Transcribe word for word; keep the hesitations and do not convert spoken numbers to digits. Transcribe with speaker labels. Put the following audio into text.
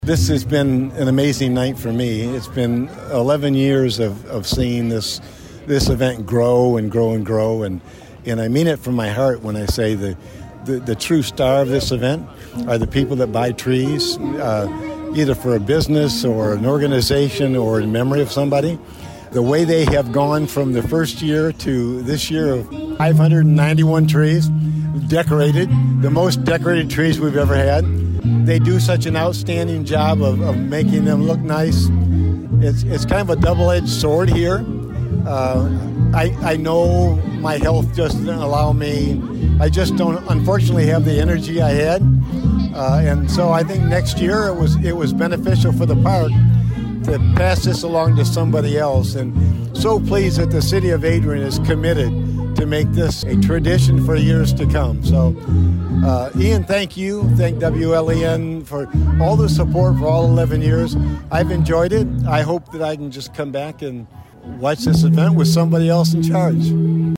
Speaker 1: This has been an amazing night for me. It's been eleven years of, of seeing this this event grow and grow and grow, and, and I mean it from my heart when I say the, the, the true star of this event are the people that buy trees, uh, either for a business or an organization or in memory of somebody. The way they have gone from the first year to this year of five hundred ninety-one trees decorated, the most decorated trees we've ever had. They do such an outstanding job of, of making them look nice. It's it's kind of a double-edged sword here. Uh, I I know my health just doesn't allow me. I just don't, unfortunately, have the energy I had, uh, and so I think next year it was it was beneficial for the park to pass this along to somebody else. And so pleased that the city of Adrian is committed to make this a tradition for years to come. So, uh, Ian, thank you. Thank W L E N for all the support for all eleven years. I've enjoyed it. I hope that I can just come back and watch this event with somebody else in charge.